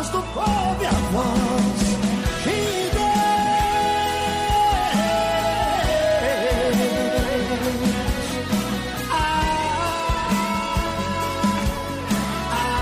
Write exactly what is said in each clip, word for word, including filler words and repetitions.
voz do povo e a voz de Deus. Ah, ah.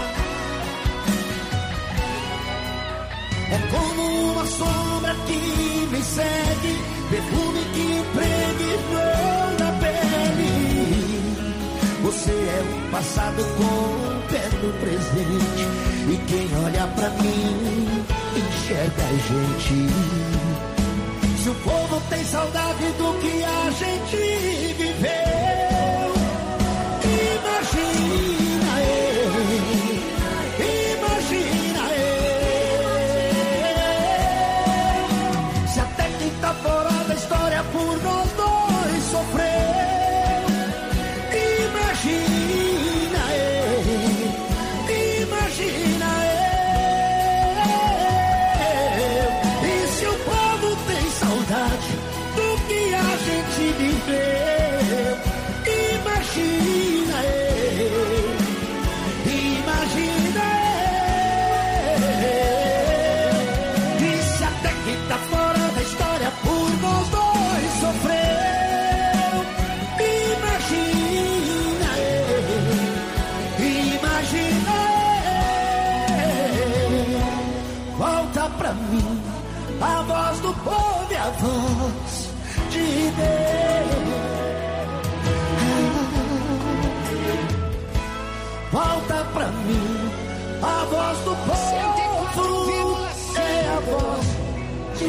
É como uma sombra que me segue, perfume que impregnou na pele. Você é o passado com o pé no presente, e quem olha pra mim enxerga a gente. Se o povo tem saudade do que a gente viveu, imagina ele, imagina ele. Se até quem tá fora da história por nós dois sofreu, imagina ele, imagina ele. E se o povo tem saudade do que a gente viveu, imagina ele, imagina ele. E se até quem tá fora da história por nós dois sofreu, imagina ele, imagina ele. Volta pra mim a voz do povo e a voz de Deus. Volta pra mim a voz do povo é a voz de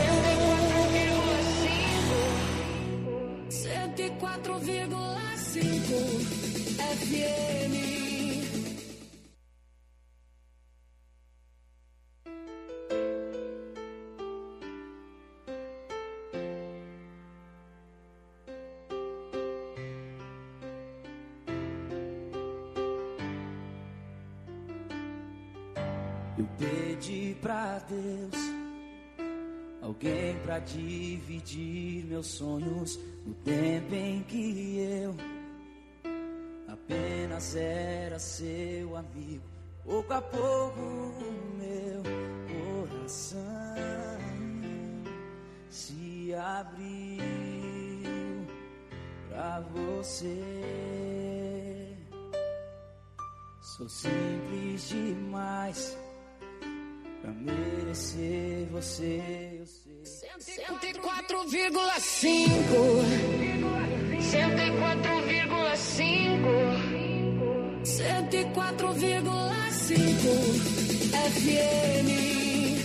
Deus. cento e quatro vírgula cinco F M. Eu pedi pra Deus alguém pra dividir meus sonhos no tempo em que eu apenas era seu amigo. Pouco a pouco o meu coração se abriu pra você. Sou simples demais pra merecer você, eu sei. cento e quatro vírgula cinco cento e quatro vírgula cinco cento e quatro vírgula cinco F M.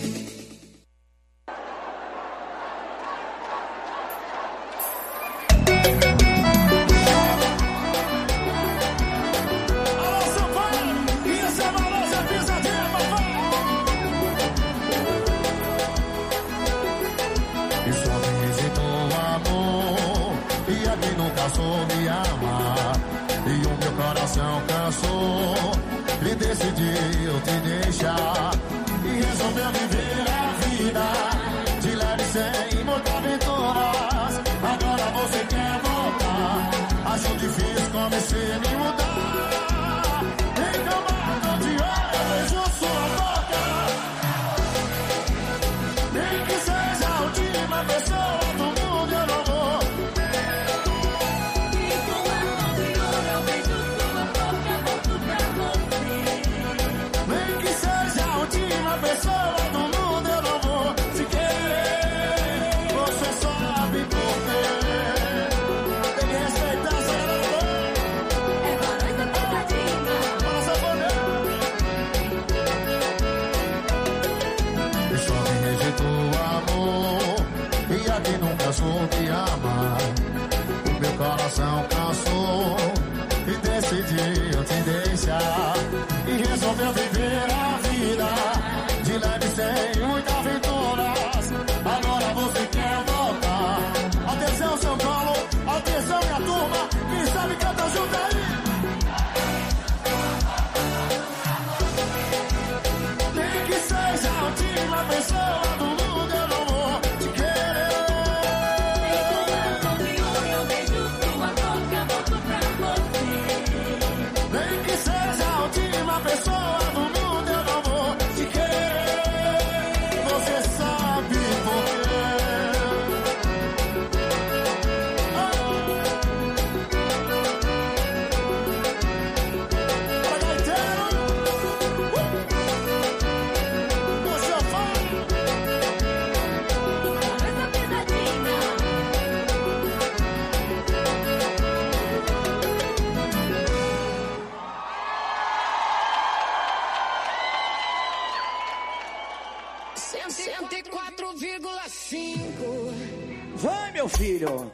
Me amar, e o meu coração cansou e decidiu te deixar, e resolveu viver a vida de leve sem muitas aventuras. Agora você quer voltar, acho difícil comecei a me mudar. Reclamado de olho, eu vejo sua boca, nem que seja a última pessoa do mundo, eu não vou. Uma pessoa do mundo eu não vou te querer. Você sabe por quê. Tem que respeitar essa relação. É valor da picadinha. Fala só poder. Eu só me rejeitou o amor, e aqui nunca soube amar. O meu coração cansou e decidiu te deixar, e resolveu viver a vida de leve sem muitas aventuras. Agora você quer voltar. Atenção, São Paulo, atenção, minha turma, quem sabe canta junto aí. Nem que seja a última pessoa do mundo, eu não vou te querer. Eu beijo sua boca, volto pra você. Nem que seja a última pessoa do mundo, eu não vou te querer. cinco. Vai, meu filho.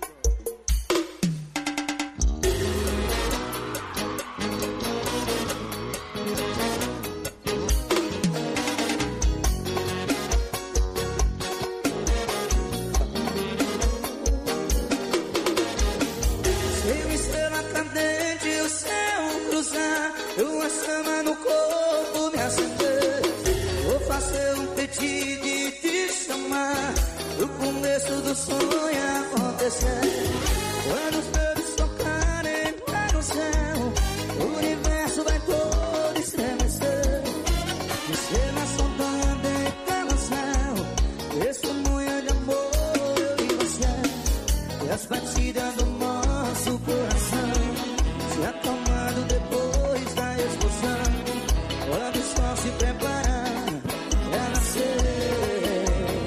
Seu estrela cadente, o céu cruzar, tua chama no corpo me acender. Vou fazer um pedido e te chamar, o começo do sonho acontecer. Quando os dedos tocarem lá no céu, o universo vai todo estremecer. Estrela sondando em cada céu, testemunha de amor, eu e você. E as batidas do nosso coração se acalmando depois da explosão. Quando o sol se preparar pra nascer,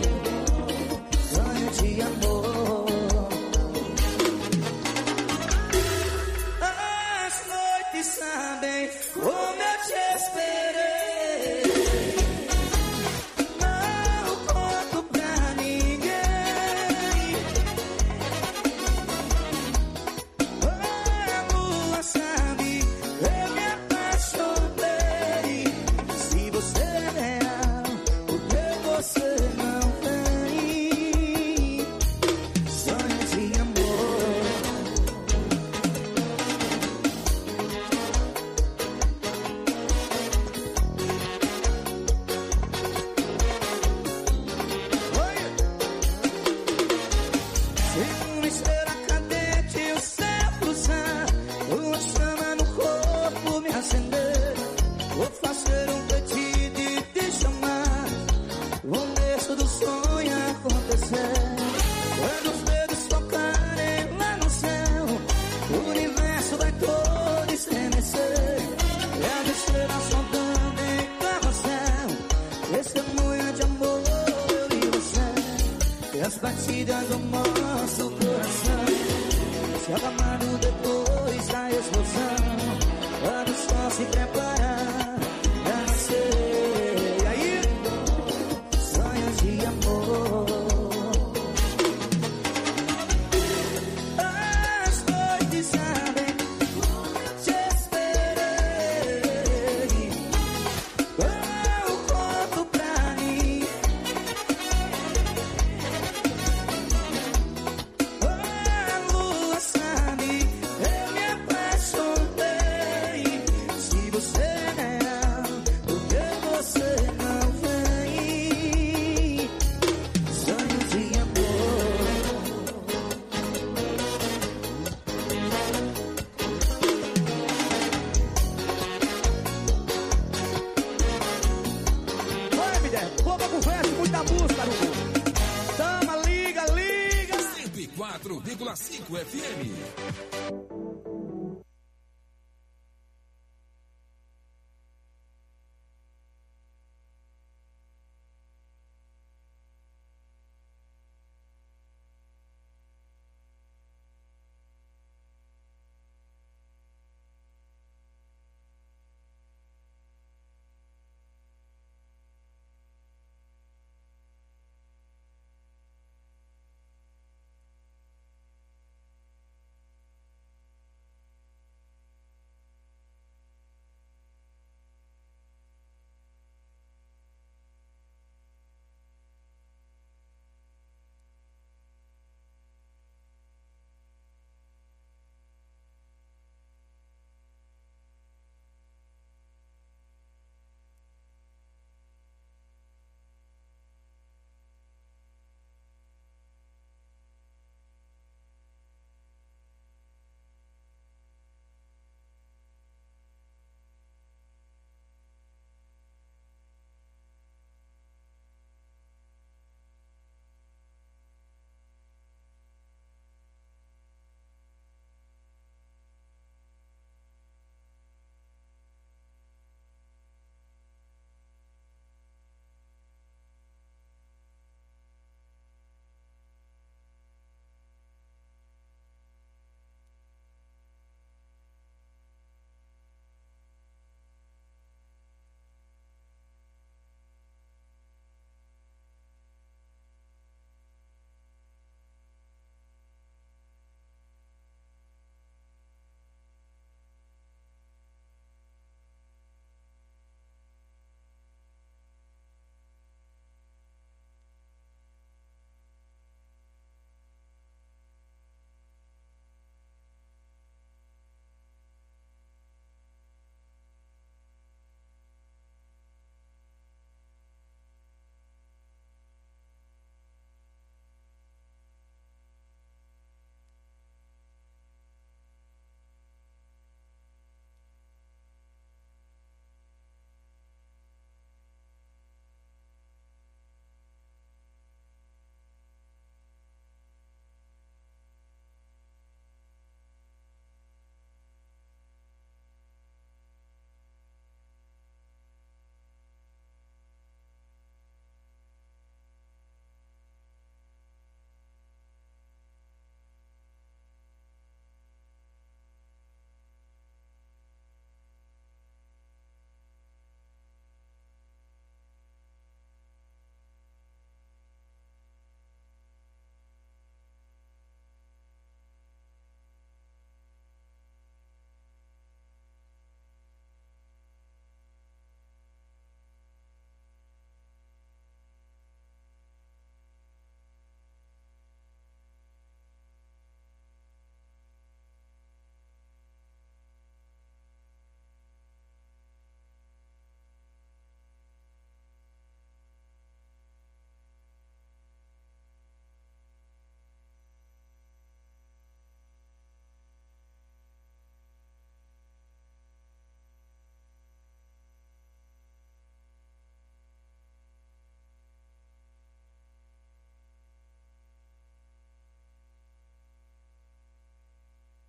sonho de amor. As noites sabem como eu te esperei. Não conto pra ninguém. A lua sabe, eu me apaixonei. Se você é real, porque você não tem sonho de amor. Se uma estrela cadente o céu cruzar, uma chama no corpo me acender. Vou fazer um pedido e te chamar, o começo do sonho acontecer. Quando os dedos tocarem lá no céu, o universo vai todo estremecer. E as estrelas sondando em carrossel, testemunha de amor, eu e você. E as batidas do nosso coração se acalmando depois da explosão. Quando o sol se preparar pra nascer, e aí, sonhos de amor. As noites sabem, te esperei. Eu conto pra mim. A lua sabe, eu me apaixonei. Se você é real, porque você não vem. Sonho de amor. Vai, mulher, pouca conversa, muita música no mundo. Tama, liga, liga. cento e quatro vírgula cinco F M.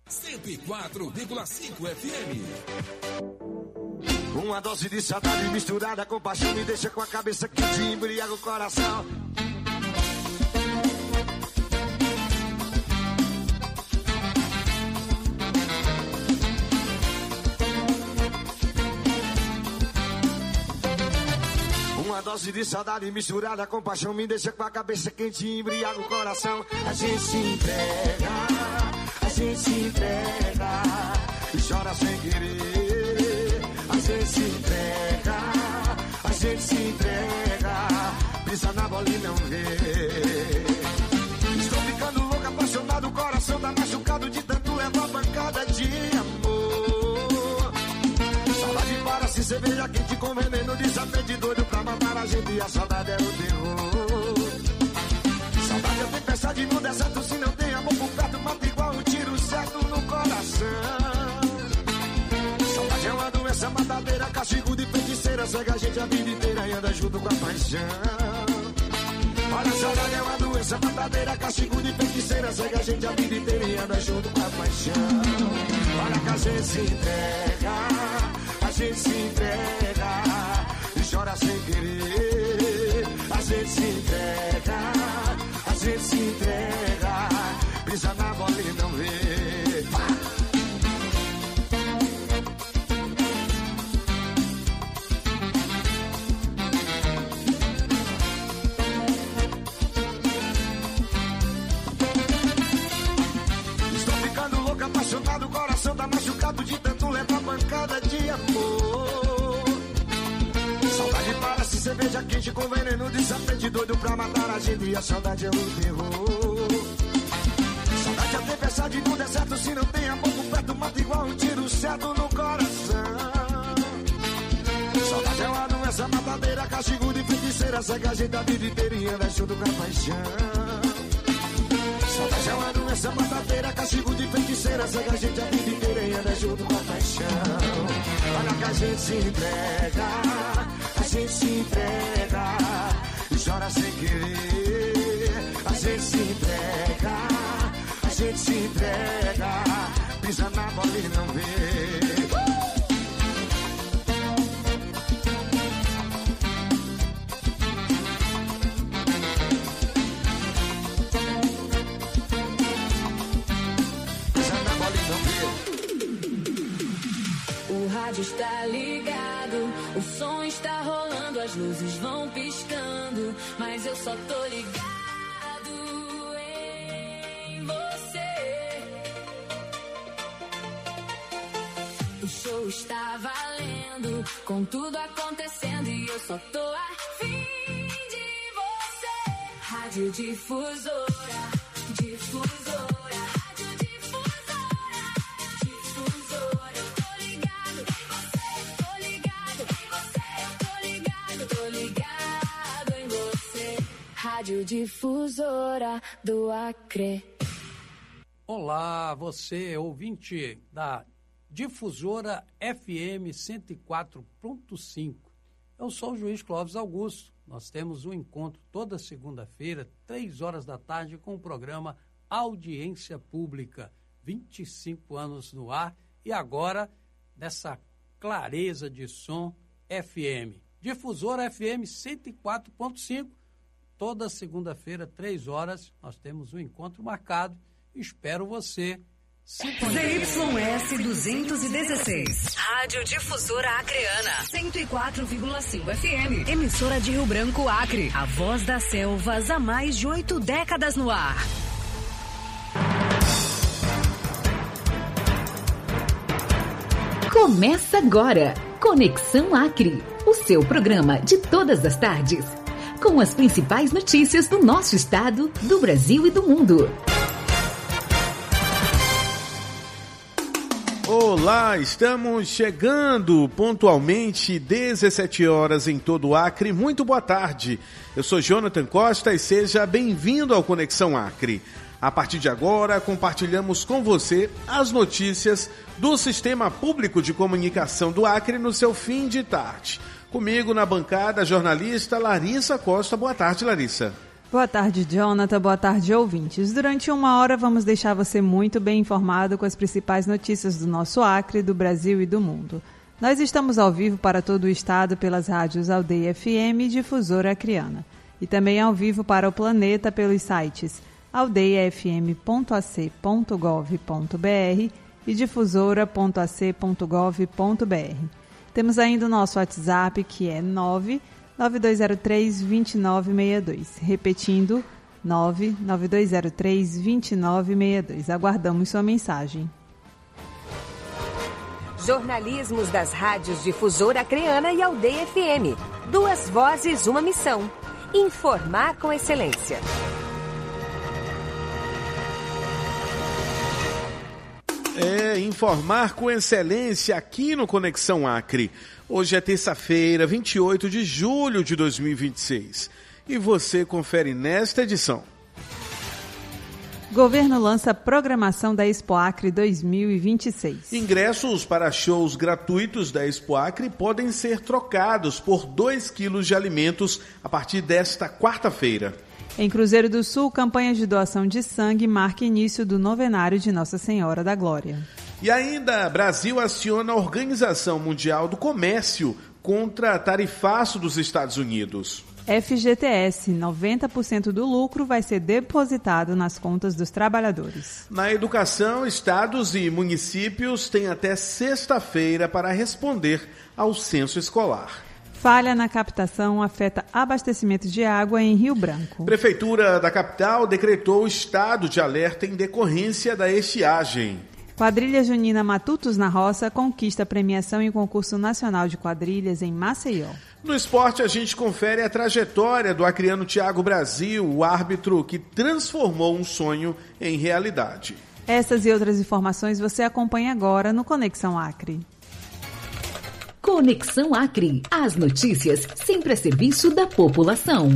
cento e quatro vírgula cinco F M. Uma dose de saudade misturada com paixão me deixa com a cabeça quente e embriaga o coração. Uma dose de saudade misturada com paixão me deixa com a cabeça quente e embriaga o coração. A gente se entrega, a gente se entrega e chora sem querer. A gente se entrega, a gente se entrega, pisa na bola e não vê. Estou ficando louco, apaixonado, o coração tá machucado de tanto levar pancada de amor. Saudade para se cerveja quente com veneno, desapete doido pra matar a gente e a saudade é o terror. Saudade é tempestade no deserto, se não tem amor por perto, mata igual um tiro certo no coração. Saudade é uma doença matadeira, castigo de feiticeira, cega a gente a vida inteira e anda junto com a paixão. Olha, saudade é uma doença matadeira, castigo de feiticeira, cega a gente a vida inteira e anda junto com a paixão. Olha que a gente se entrega, a gente se entrega e chora sem querer. A gente se entrega, a gente se entrega, pisa na bola e não vê. Estou ficando louco, apaixonado, o coração tá machucado de tanto levar pancada de amor. Saudade para se cerveja quente com veneno, desapete doido pra matar a gente e a saudade é o terror. Saudade é tempestade no deserto, se não tem amor por perto, mata igual um tiro certo no coração. Saudade é uma doença matadeira, castigo de feiticeira, cega a gente a vida inteira e anda junto com a paixão. Saudade é uma doença matadeira, castigo de feiticeira, cega a gente a vida inteira e anda junto com a paixão. Olha que a gente se entrega, a gente se entrega e chora sem querer. A gente se entrega, a gente se entrega, pisa na bola e não vê. O rádio está ligado, o som está rolando, as luzes vão piscando, mas eu só tô ligado em você. O show está valendo, com tudo acontecendo e eu só tô afim de você. Rádio Difusora, Difusora. Rádio Difusora do Acre. Olá, você ouvinte da Difusora F M cento e quatro ponto cinco. Eu sou o juiz Clóvis Augusto. Nós temos um encontro toda segunda-feira, três horas da tarde, com o programa Audiência Pública. vinte e cinco anos no ar e agora nessa clareza de som F M. Difusora F M cento e quatro ponto cinco. Toda segunda-feira, três horas, nós temos um encontro marcado. Espero você. Z Y S duzentos e dezesseis. Rádio Difusora Acreana. cento e quatro vírgula cinco F M. Emissora de Rio Branco, Acre. A voz das selvas há mais de oito décadas no ar. Começa agora. Conexão Acre. O seu programa de todas as tardes. Com as principais notícias do nosso estado, do Brasil e do mundo. Olá, estamos chegando pontualmente, dezessete horas em todo o Acre. Muito boa tarde. Eu sou Jonathan Costa e seja bem-vindo ao Conexão Acre. A partir de agora, compartilhamos com você as notícias do Sistema Público de Comunicação do Acre no seu fim de tarde. Comigo na bancada, a jornalista Larissa Costa. Boa tarde, Larissa. Boa tarde, Jonathan. Boa tarde, ouvintes. Durante uma hora vamos deixar você muito bem informado com as principais notícias do nosso Acre, do Brasil e do mundo. Nós estamos ao vivo para todo o estado pelas rádios Aldeia F M e Difusora Acreana. E também ao vivo para o planeta pelos sites aldeia f m ponto a c ponto gov ponto b r e difusora ponto a c ponto gov ponto b r. Temos ainda o nosso WhatsApp, que é nove nove dois zero três, dois nove seis dois. Repetindo, nove nove dois zero três, dois nove seis dois. Aguardamos sua mensagem. Jornalismos das rádios Difusora Acreana e Aldeia F M. Duas vozes, uma missão. Informar com excelência. É, informar com excelência aqui no Conexão Acre. Hoje é terça-feira, vinte e oito de julho de dois mil e vinte e seis. E você confere nesta edição. Governo lança programação da Expo Acre dois mil e vinte e seis. Ingressos para shows gratuitos da Expo Acre podem ser trocados por dois quilos de alimentos a partir desta quarta-feira. Em Cruzeiro do Sul, campanha de doação de sangue marca início do novenário de Nossa Senhora da Glória. E ainda, Brasil aciona a Organização Mundial do Comércio contra tarifaço dos Estados Unidos. F G T S, noventa por cento do lucro vai ser depositado nas contas dos trabalhadores. Na educação, estados e municípios têm até sexta-feira para responder ao censo escolar. Falha na captação afeta abastecimento de água em Rio Branco. Prefeitura da capital decretou estado de alerta em decorrência da estiagem. Quadrilha Junina Matutos na Roça conquista premiação em concurso nacional de quadrilhas em Maceió. No esporte, a gente confere a trajetória do acreano Thiago Brasil, o árbitro que transformou um sonho em realidade. Essas e outras informações você acompanha agora no Conexão Acre. Conexão Acre. As notícias sempre a serviço da população.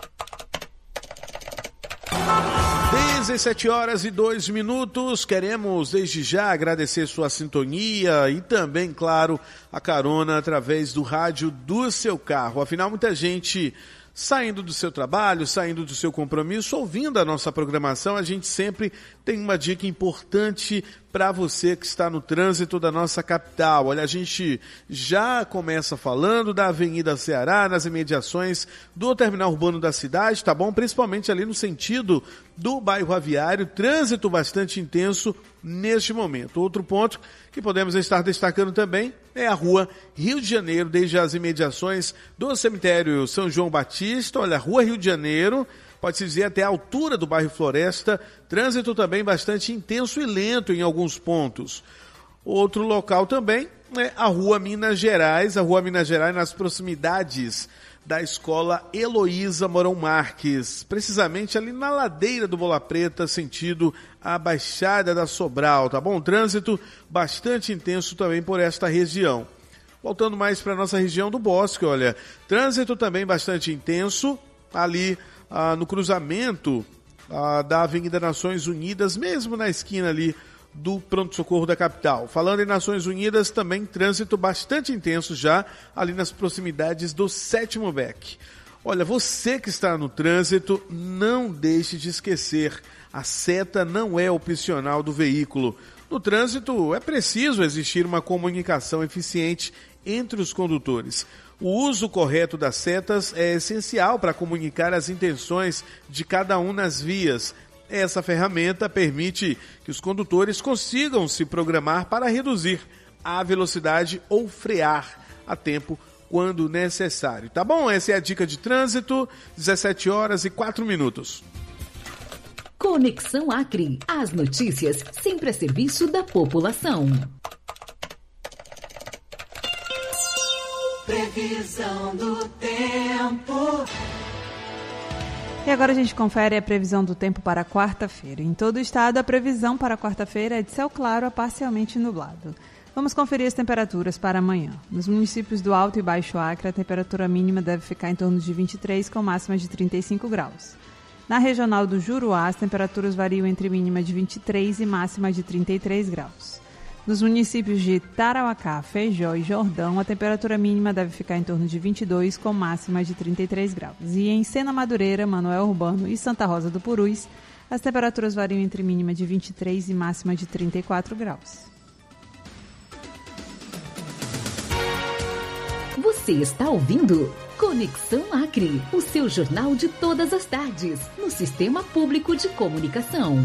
dezessete horas e dois minutos. Queremos desde já agradecer sua sintonia e também, claro, a carona através do rádio do seu carro. Afinal, muita gente saindo do seu trabalho, saindo do seu compromisso, ouvindo a nossa programação, a gente sempre tem uma dica importante para você que está no trânsito da nossa capital. Olha, a gente já começa falando da Avenida Ceará, nas imediações do terminal urbano da cidade, tá bom? Principalmente ali no sentido do bairro Aviário, trânsito bastante intenso neste momento. Outro ponto que podemos estar destacando também é a rua Rio de Janeiro, desde as imediações do cemitério São João Batista. Olha, a rua Rio de Janeiro, pode-se dizer até a altura do bairro Floresta, trânsito também bastante intenso e lento em alguns pontos. Outro local também é a rua Minas Gerais, a rua Minas Gerais nas proximidades da escola Heloísa Mourão Marques, precisamente ali na ladeira do Bola Preta, sentido a Baixada da Sobral, tá bom? Trânsito bastante intenso também por esta região. Voltando mais para a nossa região do Bosque, olha, trânsito também bastante intenso ali ah, no cruzamento ah, da Avenida Nações Unidas, mesmo na esquina ali do pronto-socorro da capital. Falando em Nações Unidas, também trânsito bastante intenso já ali nas proximidades do Sétimo Beck. Olha, você que está no trânsito, não deixe de esquecer, a seta não é opcional do veículo. No trânsito, é preciso existir uma comunicação eficiente entre os condutores. O uso correto das setas é essencial para comunicar as intenções de cada um nas vias. Essa ferramenta permite que os condutores consigam se programar para reduzir a velocidade ou frear a tempo quando necessário. Tá bom? Essa é a dica de trânsito, dezessete horas e quatro minutos. Conexão Acre. As notícias sempre a serviço da população. Previsão do tempo. E agora a gente confere a previsão do tempo para quarta-feira. Em todo o estado, a previsão para quarta-feira é de céu claro a parcialmente nublado. Vamos conferir as temperaturas para amanhã. Nos municípios do Alto e Baixo Acre, a temperatura mínima deve ficar em torno de vinte e três, com máxima de trinta e cinco graus. Na regional do Juruá, as temperaturas variam entre mínima de vinte e três e máxima de trinta e três graus. Nos municípios de Tarauacá, Feijó e Jordão, a temperatura mínima deve ficar em torno de vinte e dois, com máxima de trinta e três graus. E em Sena Madureira, Manoel Urbano e Santa Rosa do Purus, as temperaturas variam entre mínima de vinte e três e máxima de trinta e quatro graus. Você está ouvindo Conexão Acre, o seu jornal de todas as tardes, no Sistema Público de Comunicação.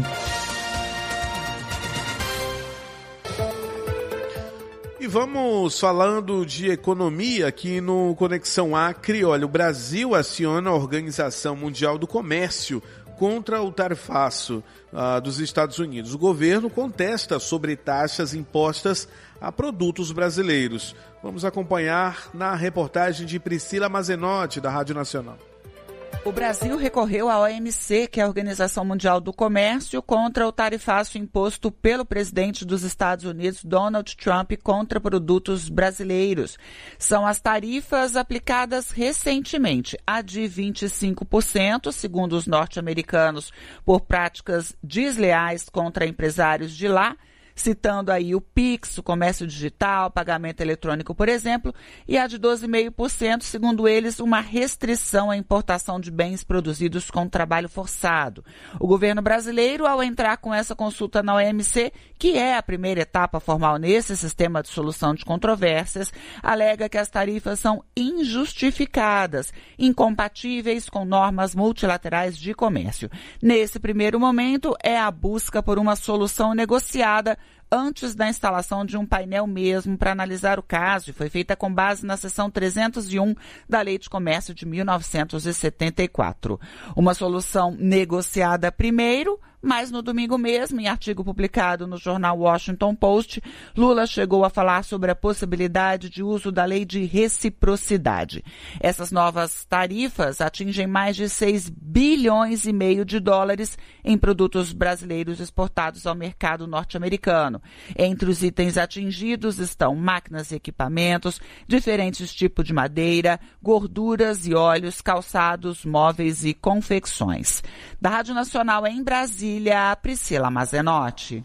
E vamos falando de economia aqui no Conexão Acre. Olha, o Brasil aciona a Organização Mundial do Comércio contra o tarifaço uh, dos Estados Unidos. O governo contesta sobre taxas impostas a produtos brasileiros. Vamos acompanhar na reportagem de Priscila Mazenotti, da Rádio Nacional. O Brasil recorreu à O M C, que é a Organização Mundial do Comércio, contra o tarifaço imposto pelo presidente dos Estados Unidos, Donald Trump, contra produtos brasileiros. São as tarifas aplicadas recentemente, a de vinte e cinco por cento, segundo os norte-americanos, por práticas desleais contra empresários de lá, citando aí o Pix, o comércio digital, pagamento eletrônico, por exemplo, e a de doze vírgula cinco por cento, segundo eles, uma restrição à importação de bens produzidos com trabalho forçado. O governo brasileiro, ao entrar com essa consulta na O M C, que é a primeira etapa formal nesse sistema de solução de controvérsias, alega que as tarifas são injustificadas, incompatíveis com normas multilaterais de comércio. Nesse primeiro momento, é a busca por uma solução negociada antes da instalação de um painel mesmo para analisar o caso, e foi feita com base na seção trezentos e um da Lei de Comércio de mil novecentos e setenta e quatro. Uma solução negociada primeiro, mas no domingo mesmo, em artigo publicado no jornal Washington Post, Lula chegou a falar sobre a possibilidade de uso da lei de reciprocidade. Essas novas tarifas atingem mais de seis bilhões e meio de dólares em produtos brasileiros exportados ao mercado norte-americano. Entre os itens atingidos estão máquinas e equipamentos, diferentes tipos de madeira, gorduras e óleos, calçados, móveis e confecções. Da Rádio Nacional em Brasília, Priscila Mazenotti.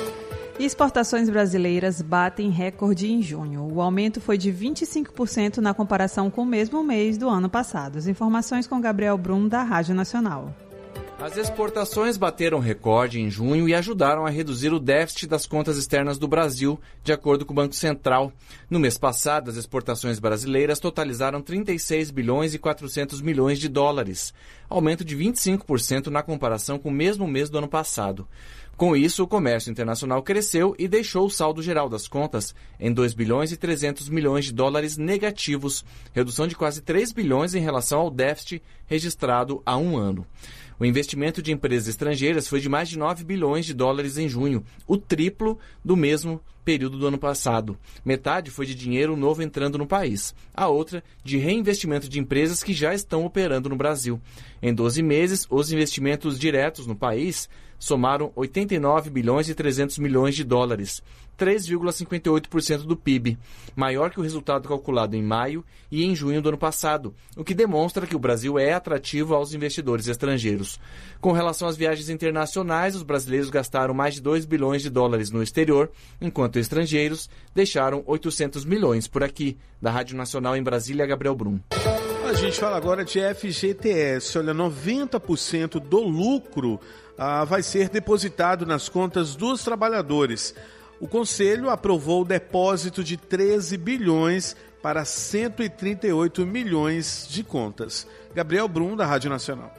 Exportações brasileiras batem recorde em junho. O aumento foi de vinte e cinco por cento na comparação com o mesmo mês do ano passado. As informações com Gabriel Brum, da Rádio Nacional. As exportações bateram recorde em junho e ajudaram a reduzir o déficit das contas externas do Brasil, de acordo com o Banco Central. No mês passado, as exportações brasileiras totalizaram trinta e seis bilhões e quatrocentos milhões de dólares, aumento de vinte e cinco por cento na comparação com o mesmo mês do ano passado. Com isso, o comércio internacional cresceu e deixou o saldo geral das contas em dois bilhões e trezentos milhões de dólares negativos, redução de quase três bilhões em relação ao déficit registrado há um ano. O investimento de empresas estrangeiras foi de mais de nove bilhões de dólares em junho, o triplo do mesmo período do ano passado. Metade foi de dinheiro novo entrando no país, a outra de reinvestimento de empresas que já estão operando no Brasil. Em doze meses, os investimentos diretos no país somaram oitenta e nove bilhões e trezentos milhões de dólares, três vírgula cinquenta e oito por cento do P I B, maior que o resultado calculado em maio e em junho do ano passado, o que demonstra que o Brasil é atrativo aos investidores estrangeiros. Com relação às viagens internacionais, os brasileiros gastaram mais de dois bilhões de dólares no exterior, enquanto estrangeiros deixaram oitocentos milhões por aqui. Da Rádio Nacional em Brasília, Gabriel Brum. A gente fala agora de F G T S. Olha, noventa por cento do lucro ah, vai ser depositado nas contas dos trabalhadores. O Conselho aprovou o depósito de treze bilhões para cento e trinta e oito milhões de contas. Gabriel Brum, da Rádio Nacional.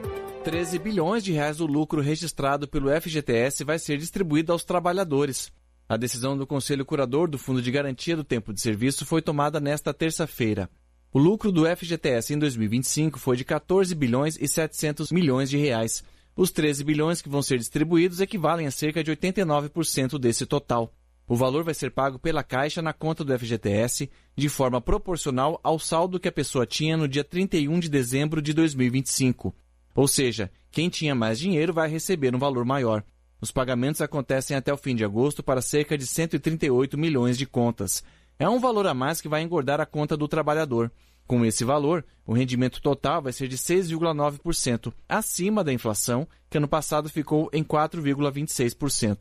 treze bilhões de reais do lucro registrado pelo F G T S vai ser distribuído aos trabalhadores. A decisão do Conselho Curador do Fundo de Garantia do Tempo de Serviço foi tomada nesta terça-feira. O lucro do F G T S em dois mil e vinte e cinco foi de quatorze bilhões e setecentos milhões de reais. Os treze bilhões que vão ser distribuídos equivalem a cerca de oitenta e nove por cento desse total. O valor vai ser pago pela Caixa na conta do F G T S de forma proporcional ao saldo que a pessoa tinha no dia trinta e um de dezembro de dois mil e vinte e cinco. Ou seja, quem tinha mais dinheiro vai receber um valor maior. Os pagamentos acontecem até o fim de agosto para cerca de cento e trinta e oito milhões de contas. É um valor a mais que vai engordar a conta do trabalhador. Com esse valor, o rendimento total vai ser de seis vírgula nove por cento, acima da inflação, que ano passado ficou em quatro vírgula vinte e seis por cento.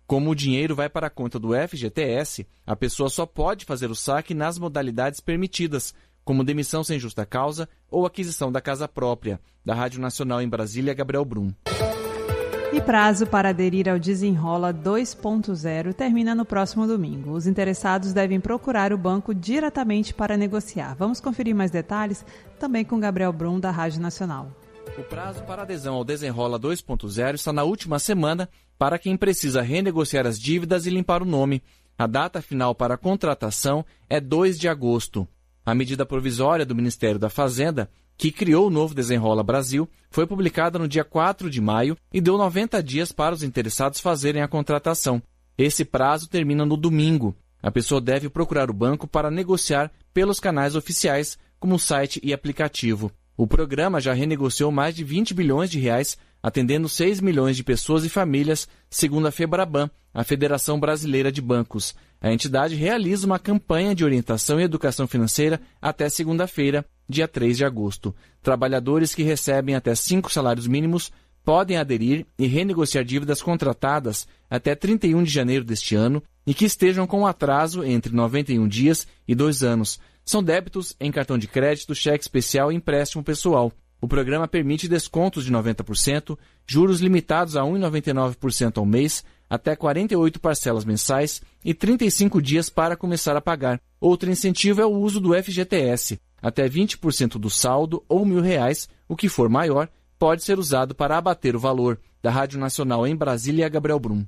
Como o dinheiro vai para a conta do F G T S, a pessoa só pode fazer o saque nas modalidades permitidas, como demissão sem justa causa ou aquisição da casa própria. Da Rádio Nacional em Brasília, Gabriel Brum. E prazo para aderir ao Desenrola dois ponto zero termina no próximo domingo. Os interessados devem procurar o banco diretamente para negociar. Vamos conferir mais detalhes também com Gabriel Brum, da Rádio Nacional. O prazo para adesão ao Desenrola dois ponto zero está na última semana para quem precisa renegociar as dívidas e limpar o nome. A data final para a contratação é dois de agosto. A medida provisória do Ministério da Fazenda, que criou o novo Desenrola Brasil, foi publicada no dia quatro de maio e deu noventa dias para os interessados fazerem a contratação. Esse prazo termina no domingo. A pessoa deve procurar o banco para negociar pelos canais oficiais, como site e aplicativo. O programa já renegociou mais de vinte bilhões de reais, atendendo seis milhões de pessoas e famílias, segundo a FEBRABAN, a Federação Brasileira de Bancos. A entidade realiza uma campanha de orientação e educação financeira até segunda-feira, dia três de agosto. Trabalhadores que recebem até cinco salários mínimos podem aderir e renegociar dívidas contratadas até trinta e um de janeiro deste ano e que estejam com atraso entre noventa e um dias e dois anos. São débitos em cartão de crédito, cheque especial e empréstimo pessoal. O programa permite descontos de noventa por cento, juros limitados a um vírgula noventa e nove por cento ao mês, até quarenta e oito parcelas mensais e trinta e cinco dias para começar a pagar. Outro incentivo é o uso do F G T S. Até vinte por cento do saldo ou mil reais, o que for maior, pode ser usado para abater o valor. Da Rádio Nacional em Brasília, Gabriel Brum.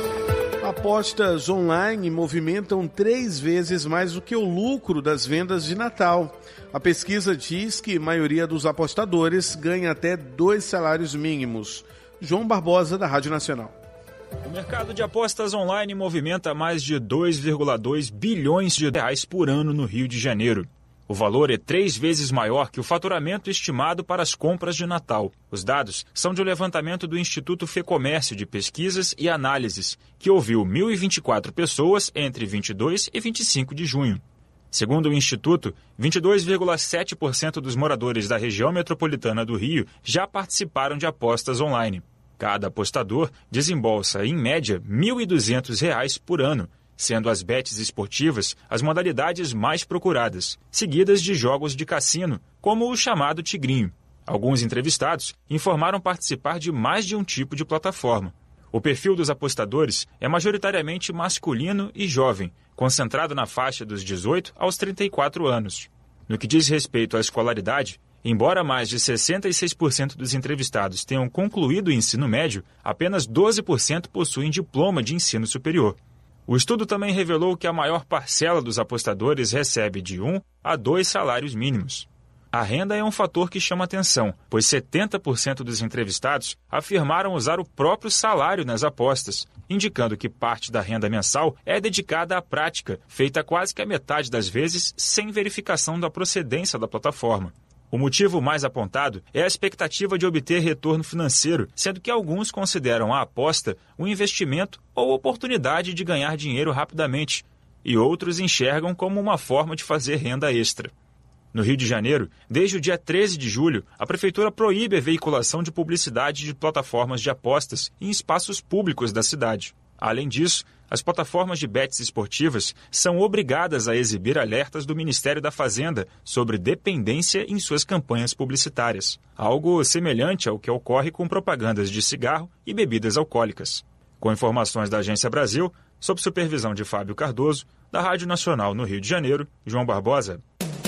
Apostas online movimentam três vezes mais do que o lucro das vendas de Natal. A pesquisa diz que a maioria dos apostadores ganha até dois salários mínimos. João Barbosa, da Rádio Nacional. O mercado de apostas online movimenta mais de dois vírgula dois bilhões de reais por ano no Rio de Janeiro. O valor é três vezes maior que o faturamento estimado para as compras de Natal. Os dados são de um levantamento do Instituto Fecomércio de Pesquisas e Análises, que ouviu mil e vinte e quatro pessoas entre vinte e dois e vinte e cinco de junho. Segundo o Instituto, vinte e dois vírgula sete por cento dos moradores da região metropolitana do Rio já participaram de apostas online. Cada apostador desembolsa, em média, mil e duzentos reais por ano, sendo as bets esportivas as modalidades mais procuradas, seguidas de jogos de cassino, como o chamado Tigrinho. Alguns entrevistados informaram participar de mais de um tipo de plataforma. O perfil dos apostadores é majoritariamente masculino e jovem, concentrado na faixa dos dezoito aos trinta e quatro anos. No que diz respeito à escolaridade, embora mais de sessenta e seis por cento dos entrevistados tenham concluído o ensino médio, apenas doze por cento possuem diploma de ensino superior. O estudo também revelou que a maior parcela dos apostadores recebe de um a dois salários mínimos. A renda é um fator que chama atenção, pois setenta por cento dos entrevistados afirmaram usar o próprio salário nas apostas, indicando que parte da renda mensal é dedicada à prática, feita quase que a metade das vezes sem verificação da procedência da plataforma. O motivo mais apontado é a expectativa de obter retorno financeiro, sendo que alguns consideram a aposta um investimento ou oportunidade de ganhar dinheiro rapidamente, e outros enxergam como uma forma de fazer renda extra. No Rio de Janeiro, desde o dia treze de julho, a Prefeitura proíbe a veiculação de publicidade de plataformas de apostas em espaços públicos da cidade. Além disso, as plataformas de bets esportivas são obrigadas a exibir alertas do Ministério da Fazenda sobre dependência em suas campanhas publicitárias, algo semelhante ao que ocorre com propagandas de cigarro e bebidas alcoólicas. Com informações da Agência Brasil, sob supervisão de Fábio Cardoso, da Rádio Nacional no Rio de Janeiro, João Barbosa.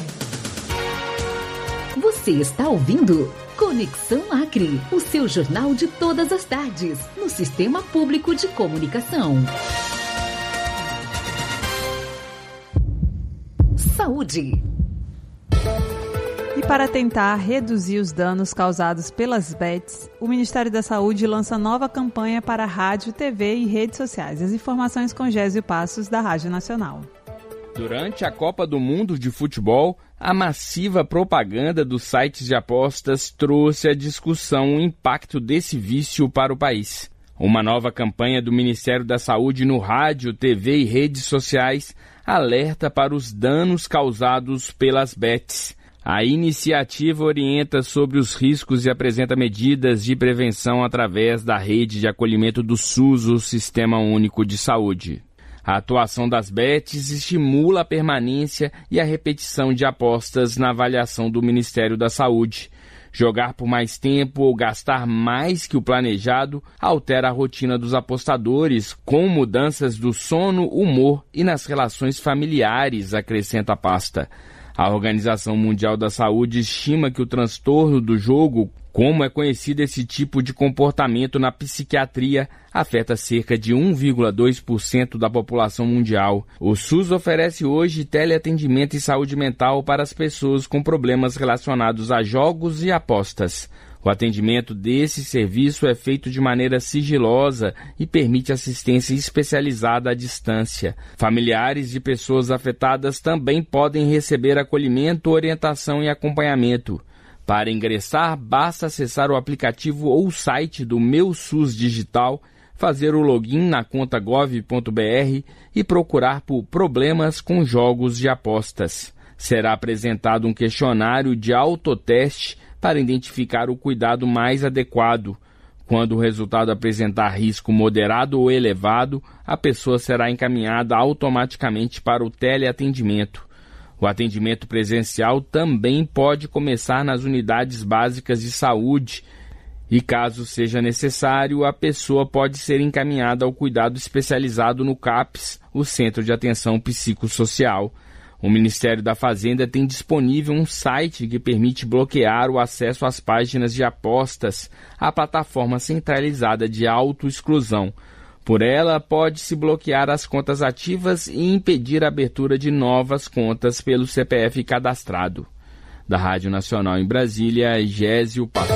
Você está ouvindo Conexão Acre, o seu jornal de todas as tardes, no Sistema Público de Comunicação. Saúde. E para tentar reduzir os danos causados pelas bets, o Ministério da Saúde lança nova campanha para rádio, T V e redes sociais. As informações com Gésio Passos, da Rádio Nacional. Durante a Copa do Mundo de Futebol, a massiva propaganda dos sites de apostas trouxe à discussão o impacto desse vício para o país. Uma nova campanha do Ministério da Saúde no rádio, T V e redes sociais alerta para os danos causados pelas bets. A iniciativa orienta sobre os riscos e apresenta medidas de prevenção através da rede de acolhimento do SUS, o Sistema Único de Saúde. A atuação das bets estimula a permanência e a repetição de apostas na avaliação do Ministério da Saúde. Jogar por mais tempo ou gastar mais que o planejado altera a rotina dos apostadores, com mudanças do sono, humor e nas relações familiares, acrescenta a pasta. A Organização Mundial da Saúde estima que o transtorno do jogo, como é conhecido esse tipo de comportamento na psiquiatria, afeta cerca de um vírgula dois por cento da população mundial. O SUS oferece hoje teleatendimento e saúde mental para as pessoas com problemas relacionados a jogos e apostas. O atendimento desse serviço é feito de maneira sigilosa e permite assistência especializada à distância. Familiares de pessoas afetadas também podem receber acolhimento, orientação e acompanhamento. Para ingressar, basta acessar o aplicativo ou o site do Meu SUS Digital, fazer o login na conta gov ponto br e procurar por problemas com jogos de apostas. Será apresentado um questionário de autoteste para identificar o cuidado mais adequado. Quando o resultado apresentar risco moderado ou elevado, a pessoa será encaminhada automaticamente para o teleatendimento. O atendimento presencial também pode começar nas unidades básicas de saúde e, caso seja necessário, a pessoa pode ser encaminhada ao cuidado especializado no CAPS, o Centro de Atenção Psicossocial. O Ministério da Fazenda tem disponível um site que permite bloquear o acesso às páginas de apostas, a plataforma centralizada de autoexclusão. Por ela, pode-se bloquear as contas ativas e impedir a abertura de novas contas pelo C P F cadastrado. Da Rádio Nacional em Brasília, Gésio Passos.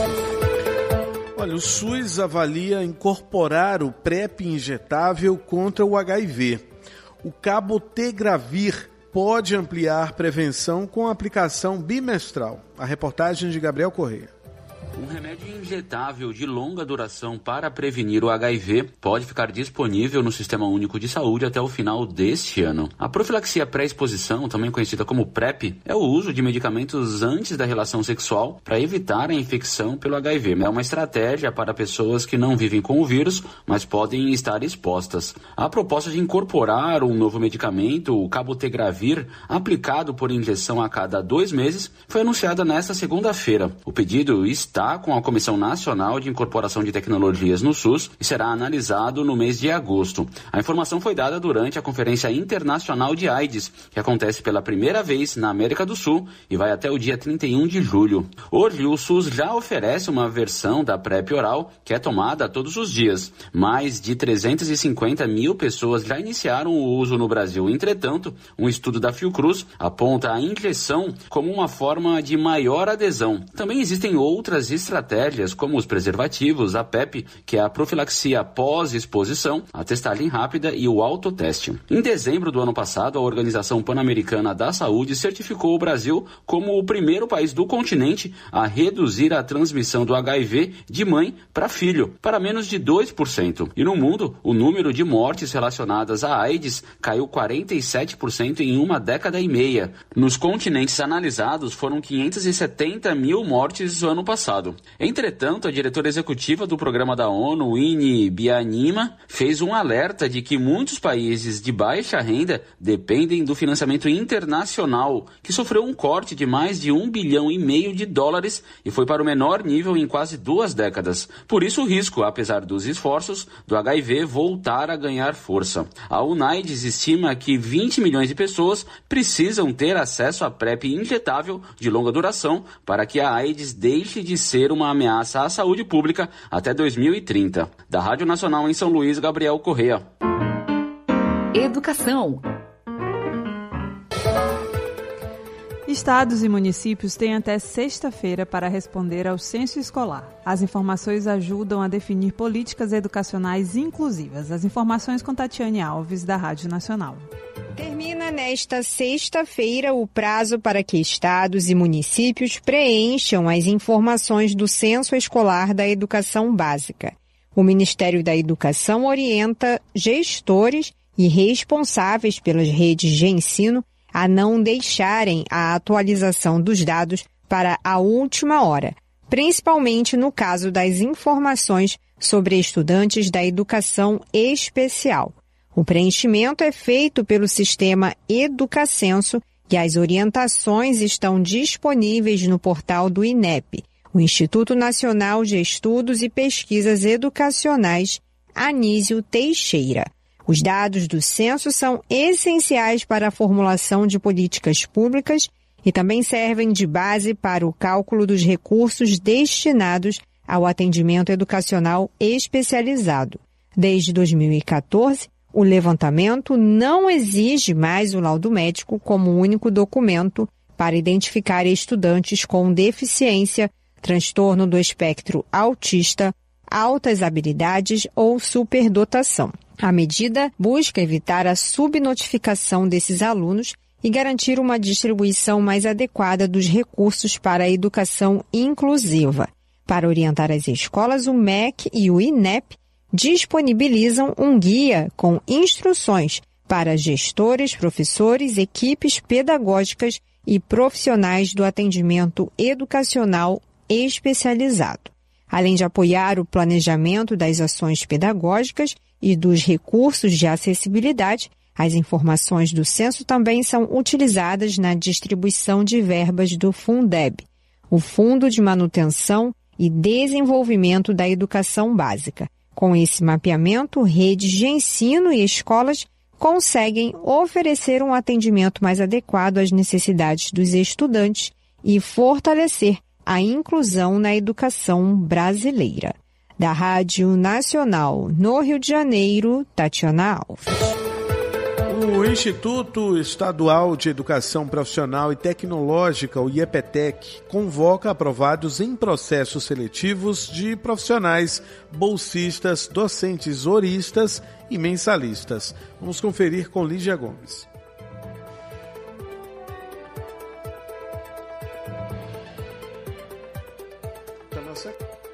Olha, o SUS avalia incorporar o PrEP injetável contra o H I V. O cabotegravir pode ampliar prevenção com aplicação bimestral. A reportagem de Gabriel Correia. Um remédio injetável de longa duração para prevenir o H I V pode ficar disponível no Sistema Único de Saúde até o final deste ano. A profilaxia pré-exposição, também conhecida como PrEP, é o uso de medicamentos antes da relação sexual para evitar a infecção pelo H I V. É uma estratégia para pessoas que não vivem com o vírus, mas podem estar expostas. A proposta de incorporar um novo medicamento, o cabotegravir, aplicado por injeção a cada dois meses, foi anunciada nesta segunda-feira. O pedido está com a Comissão Nacional de Incorporação de Tecnologias no SUS e será analisado no mês de agosto. A informação foi dada durante a Conferência Internacional de AIDS, que acontece pela primeira vez na América do Sul e vai até o dia trinta e um de julho. Hoje, o SUS já oferece uma versão da PrEP oral que é tomada todos os dias. Mais de trezentas e cinquenta mil pessoas já iniciaram o uso no Brasil. Entretanto, um estudo da Fiocruz aponta a injeção como uma forma de maior adesão. Também existem outras estratégias como os preservativos, a PEP, que é a profilaxia pós-exposição, a testagem rápida e o autoteste. Em dezembro do ano passado, a Organização Pan-Americana da Saúde certificou o Brasil como o primeiro país do continente a reduzir a transmissão do H I V de mãe para filho, para menos de dois por cento. E no mundo, o número de mortes relacionadas à AIDS caiu quarenta e sete por cento em uma década e meia. Nos continentes analisados, foram quinhentas e setenta mil mortes no ano passado. Entretanto, a diretora executiva do programa da ONU, Winnie Byanyima, fez um alerta de que muitos países de baixa renda dependem do financiamento internacional, que sofreu um corte de mais de um bilhão e meio de dólares e foi para o menor nível em quase duas décadas. Por isso o risco, apesar dos esforços, do H I V voltar a ganhar força. A UNAIDS estima que vinte milhões de pessoas precisam ter acesso à PrEP injetável de longa duração para que a AIDS deixe de ser uma ameaça à saúde pública até dois mil e trinta. Da Rádio Nacional em São Luís, Gabriel Correia. Educação. Estados e municípios têm até sexta-feira para responder ao censo escolar. As informações ajudam a definir políticas educacionais inclusivas. As informações com Tatiane Alves, da Rádio Nacional. Termina nesta sexta-feira o prazo para que estados e municípios preencham as informações do Censo Escolar da Educação Básica. O Ministério da Educação orienta gestores e responsáveis pelas redes de ensino a não deixarem a atualização dos dados para a última hora, principalmente no caso das informações sobre estudantes da educação especial. O preenchimento é feito pelo sistema Educacenso e as orientações estão disponíveis no portal do INEP, o Instituto Nacional de Estudos e Pesquisas Educacionais, Anísio Teixeira. Os dados do censo são essenciais para a formulação de políticas públicas e também servem de base para o cálculo dos recursos destinados ao atendimento educacional especializado. Desde dois mil e quatorze, o levantamento não exige mais o laudo médico como único documento para identificar estudantes com deficiência, transtorno do espectro autista, altas habilidades ou superdotação. A medida busca evitar a subnotificação desses alunos e garantir uma distribuição mais adequada dos recursos para a educação inclusiva. Para orientar as escolas, o M E C e o INEP disponibilizam um guia com instruções para gestores, professores, equipes pedagógicas e profissionais do atendimento educacional especializado. Além de apoiar o planejamento das ações pedagógicas e dos recursos de acessibilidade, as informações do censo também são utilizadas na distribuição de verbas do Fundeb, o Fundo de Manutenção e Desenvolvimento da Educação Básica. Com esse mapeamento, redes de ensino e escolas conseguem oferecer um atendimento mais adequado às necessidades dos estudantes e fortalecer a inclusão na educação brasileira. Da Rádio Nacional no Rio de Janeiro, Tatiana Alves. O Instituto Estadual de Educação Profissional e Tecnológica, o IEPTEC, convoca aprovados em processos seletivos de profissionais, bolsistas, docentes horistas e mensalistas. Vamos conferir com Lígia Gomes. Tá nossa...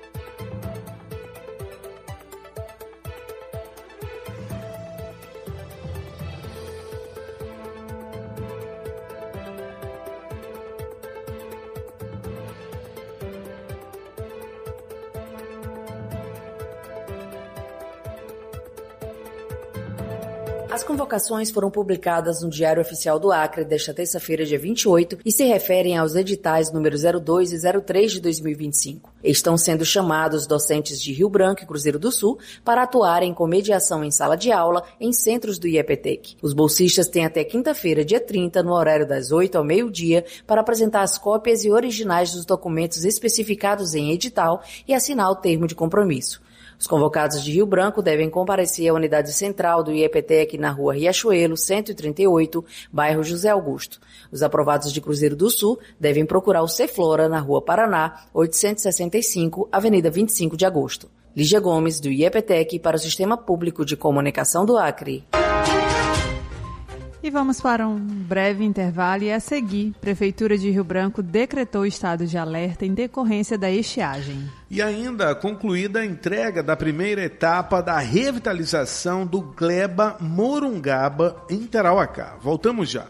As convocações foram publicadas no Diário Oficial do Acre desta terça-feira, dia vinte e oito, e se referem aos editais número zero dois e zero três de dois mil e vinte e cinco. Estão sendo chamados docentes de Rio Branco e Cruzeiro do Sul para atuarem com mediação em sala de aula em centros do IEPTEC. Os bolsistas têm até quinta-feira, dia trinta, no horário das oito ao meio-dia, para apresentar as cópias e originais dos documentos especificados em edital e assinar o termo de compromisso. Os convocados de Rio Branco devem comparecer à unidade central do IEPTEC na rua Riachuelo, cento e trinta e oito, bairro José Augusto. Os aprovados de Cruzeiro do Sul devem procurar o Ceflora na rua Paraná, oitocentos e sessenta e cinco, avenida vinte e cinco de agosto. Lígia Gomes, do IEPTEC, para o Sistema Público de Comunicação do Acre. E vamos para um breve intervalo e a seguir, Prefeitura de Rio Branco decretou estado de alerta em decorrência da estiagem. E ainda concluída a entrega da primeira etapa da revitalização do Gleba Morungaba em Tarauacá. Voltamos já.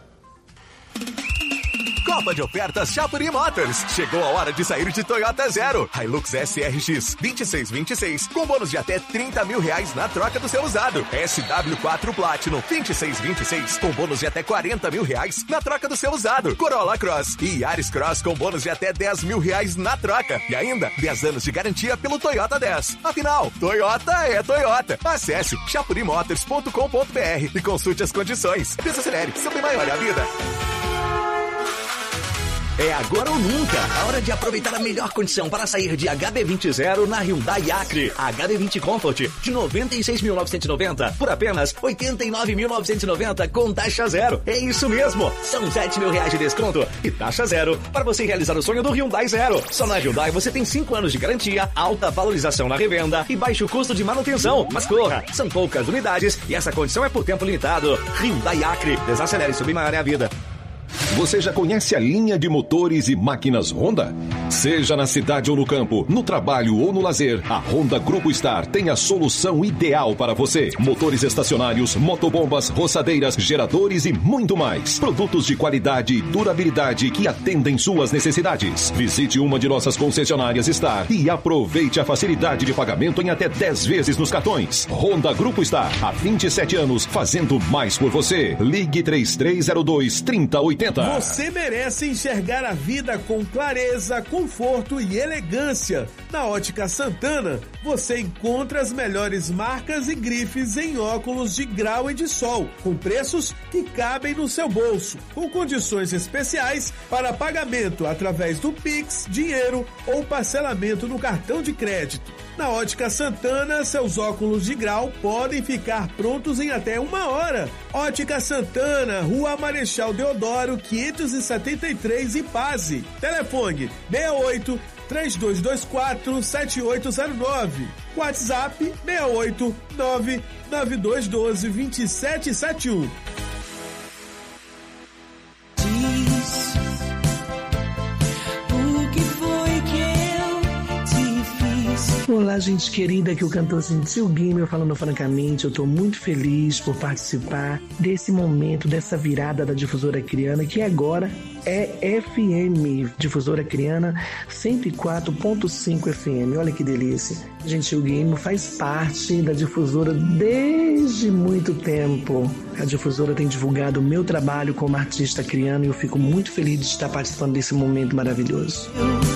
Copa de ofertas Chapuri Motors. Chegou a hora de sair de Toyota Zero. Hilux S R X vinte e seis vinte e seis com bônus de até trinta mil reais na troca do seu usado. S W quatro Platinum vinte e seis vinte e seis com bônus de até quarenta mil reais na troca do seu usado. Corolla Cross e Yaris Cross com bônus de até dez mil reais na troca. E ainda dez anos de garantia pelo Toyota dez. Afinal, Toyota é Toyota. Acesse chapuri motors ponto com ponto b r e consulte as condições. Desacelere, sempre maior é a vida. É agora ou nunca, a hora de aproveitar a melhor condição para sair de H B vinte zero na Hyundai Acre. H B vinte Comfort de noventa e seis mil novecentos e noventa por apenas oitenta e nove mil novecentos e noventa com taxa zero. É isso mesmo, são sete mil reais de desconto e taxa zero para você realizar o sonho do Hyundai Zero. Só na Hyundai você tem cinco anos de garantia, alta valorização na revenda e baixo custo de manutenção. Mas corra, são poucas unidades e essa condição é por tempo limitado. Hyundai Acre, desacelere, submarine a vida. Você já conhece a linha de motores e máquinas Honda? Seja na cidade ou no campo, no trabalho ou no lazer, a Honda Grupo Star tem a solução ideal para você. Motores estacionários, motobombas, roçadeiras, geradores e muito mais. Produtos de qualidade e durabilidade que atendem suas necessidades. Visite uma de nossas concessionárias Star e aproveite a facilidade de pagamento em até dez vezes nos cartões. Honda Grupo Star, há vinte e sete anos, fazendo mais por você. Ligue três três zero dois, três zero oito zero. Você merece enxergar a vida com clareza, conforto e elegância. Na Ótica Santana, você encontra as melhores marcas e grifes em óculos de grau e de sol, com preços que cabem no seu bolso, com condições especiais para pagamento através do Pix, dinheiro ou parcelamento no cartão de crédito. Na Ótica Santana, seus óculos de grau podem ficar prontos em até uma hora. Ótica Santana, Rua Marechal Deodoro, quinhentos e setenta e três, Ipase. Telefone seis oito, três dois dois quatro, sete oito zero nove. WhatsApp seis oito, nove nove dois um dois, dois sete sete um. Olá, gente querida, aqui é o cantor Sentiu Gamer falando francamente. Eu tô muito feliz por participar desse momento, dessa virada da Difusora Acreana, que agora é F M, Difusora Acreana cento e quatro ponto cinco F M. Olha que delícia. Gentil Gamer faz parte da Difusora desde muito tempo. A Difusora tem divulgado o meu trabalho como artista acreano e eu fico muito feliz de estar participando desse momento maravilhoso.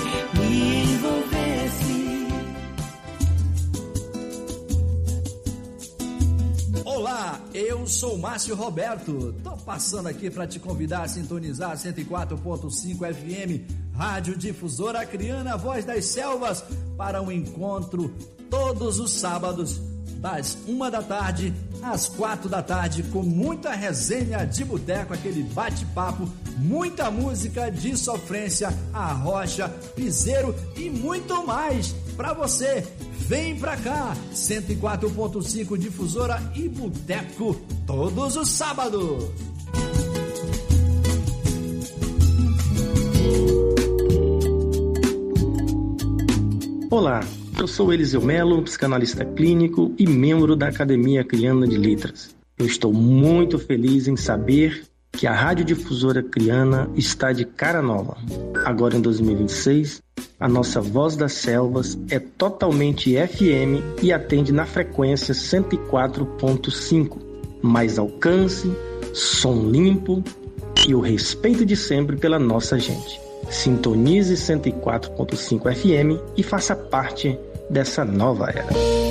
Eu sou Márcio Roberto, tô passando aqui para te convidar a sintonizar cento e quatro ponto cinco F M, Rádio Difusora Acreana, Voz das Selvas, para um encontro todos os sábados, das uma da tarde às quatro da tarde, com muita resenha de boteco, aquele bate-papo, muita música de sofrência, arrocha, piseiro e muito mais para você. Vem pra cá, cento e quatro ponto cinco Difusora e Boteco, todos os sábados. Olá, eu sou Eliseu Melo, psicanalista clínico e membro da Academia Acreana de Letras. Eu estou muito feliz em saber que a Rádio Difusora Acreana está de cara nova. Agora em dois mil e vinte e seis, a nossa Voz das Selvas é totalmente F M e atende na frequência cento e quatro ponto cinco. Mais alcance, som limpo e o respeito de sempre pela nossa gente. Sintonize cento e quatro ponto cinco F M e faça parte dessa nova era.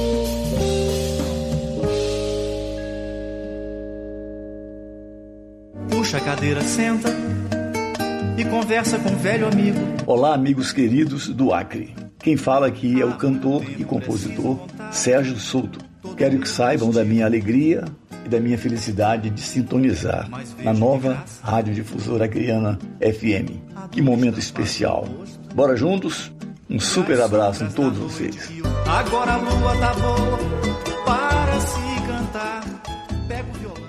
Puxa a cadeira, senta e conversa com um velho amigo. Olá, amigos queridos do Acre. Quem fala aqui é o cantor e compositor Sérgio Souto. Quero que saibam da minha alegria e da minha felicidade de sintonizar na nova Rádio Difusora Acreana F M. Que momento especial. Bora juntos? Um super abraço em todos vocês. Agora a lua tá boa para se cantar. Pega o violão.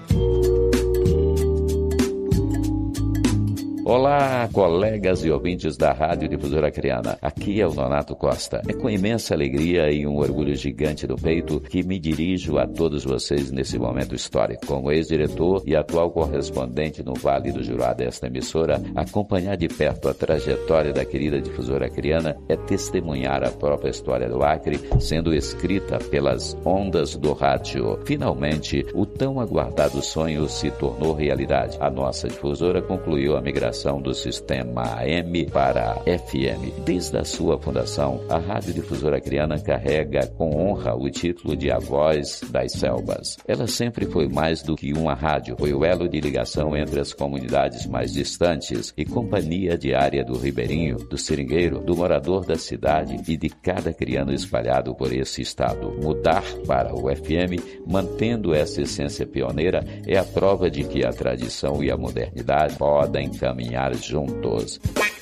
Olá, colegas e ouvintes da Rádio Difusora Acreana. Aqui é o Nonato Costa. É com imensa alegria e um orgulho gigante no peito que me dirijo a todos vocês nesse momento histórico. Como ex-diretor e atual correspondente no Vale do Juruá desta emissora, acompanhar de perto a trajetória da querida Difusora Acreana é testemunhar a própria história do Acre sendo escrita pelas ondas do rádio. Finalmente, o tão aguardado sonho se tornou realidade. A nossa difusora concluiu a migração do sistema A M para F M. Desde a sua fundação, a Rádio Difusora Acreana carrega com honra o título de A Voz das Selvas. Ela sempre foi mais do que uma rádio, foi o elo de ligação entre as comunidades mais distantes e companhia diária do ribeirinho, do seringueiro, do morador da cidade e de cada criano espalhado por esse estado. Mudar para o F M, mantendo essa essência pioneira, é a prova de que a tradição e a modernidade podem caminhar juntos.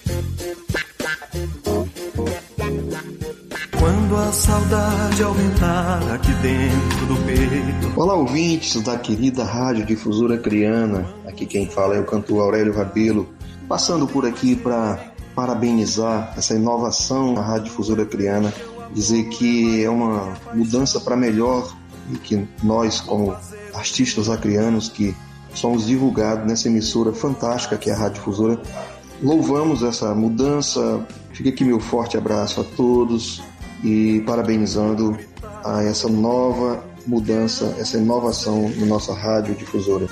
Quando a saudade aumentar aqui dentro do peito. Olá, ouvintes da querida Rádio Difusora Acreana. Aqui quem fala é o cantor Aurélio Rabelo. passando por aqui para parabenizar essa inovação na Rádio Difusora Acreana, dizer que é uma mudança para melhor e que nós, como artistas acreanos que somos divulgados nessa emissora fantástica que é a Rádio Difusora, louvamos essa mudança. Fica aqui meu forte abraço a todos e parabenizando a essa nova mudança, essa inovação na nossa Rádio Difusora.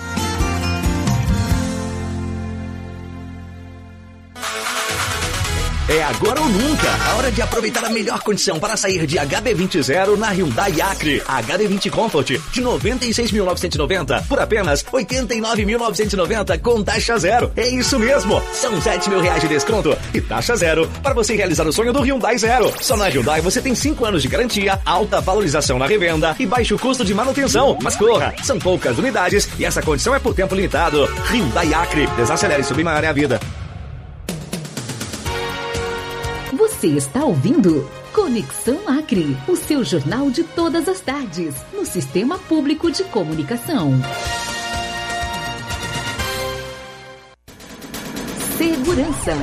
É agora ou nunca, a hora de aproveitar a melhor condição para sair de H B vinte zero na Hyundai Acre. H B vinte Comfort de noventa e seis mil novecentos e noventa por apenas oitenta e nove mil novecentos e noventa com taxa zero. É isso mesmo, são sete mil reais de desconto e taxa zero para você realizar o sonho do Hyundai Zero. Só na Hyundai você tem cinco anos de garantia, alta valorização na revenda e baixo custo de manutenção. Mas corra, são poucas unidades e essa condição é por tempo limitado. Hyundai Acre, desacelere e submarine a vida. Você está ouvindo Conexão Acre, o seu jornal de todas as tardes, no Sistema Público de Comunicação. Segurança.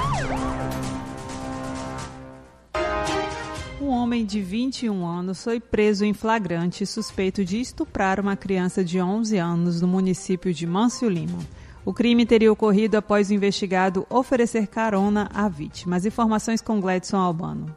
Um homem de vinte e um anos foi preso em flagrante suspeito de estuprar uma criança de onze anos no município de Mâncio Lima. O crime teria ocorrido após o investigado oferecer carona à vítima. As informações com Gledson Albano.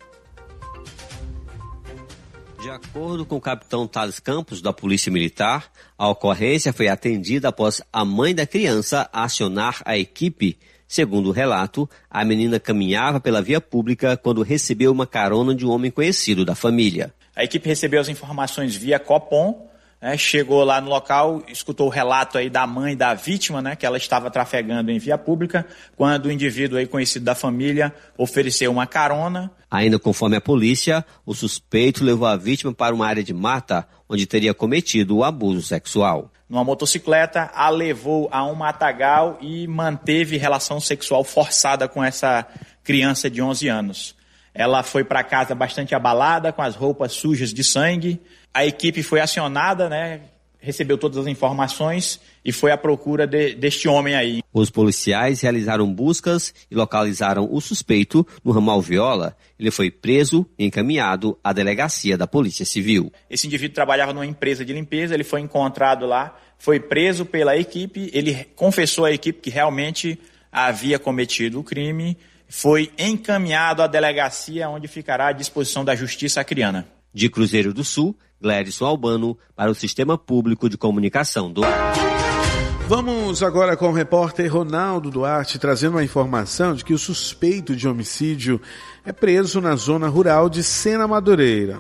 De acordo com o capitão Thales Campos, da Polícia Militar, a ocorrência foi atendida após a mãe da criança acionar a equipe. Segundo o relato, a menina caminhava pela via pública quando recebeu uma carona de um homem conhecido da família. A equipe recebeu as informações via Copom. É, chegou lá no local, escutou o relato aí da mãe da vítima, né, que ela estava trafegando em via pública, quando o indivíduo aí conhecido da família ofereceu uma carona. Ainda conforme a polícia, o suspeito levou a vítima para uma área de mata, onde teria cometido o abuso sexual. Numa motocicleta, a levou a um matagal e manteve relação sexual forçada com essa criança de onze anos. Ela foi para casa bastante abalada, com as roupas sujas de sangue. A equipe foi acionada, né, recebeu todas as informações e foi à procura de, deste homem aí. Os policiais realizaram buscas e localizaram o suspeito no ramal Viola. Ele foi preso e encaminhado à delegacia da Polícia Civil. Esse indivíduo trabalhava numa empresa de limpeza, ele foi encontrado lá, foi preso pela equipe, ele confessou à equipe que realmente havia cometido o crime, foi encaminhado à delegacia onde ficará à disposição da Justiça Acreana. De Cruzeiro do Sul, Gledson Albano, para o Sistema Público de Comunicação do Acre. Vamos agora com o repórter Ronaldo Duarte, trazendo uma informação de que o suspeito de homicídio é preso na zona rural de Sena Madureira.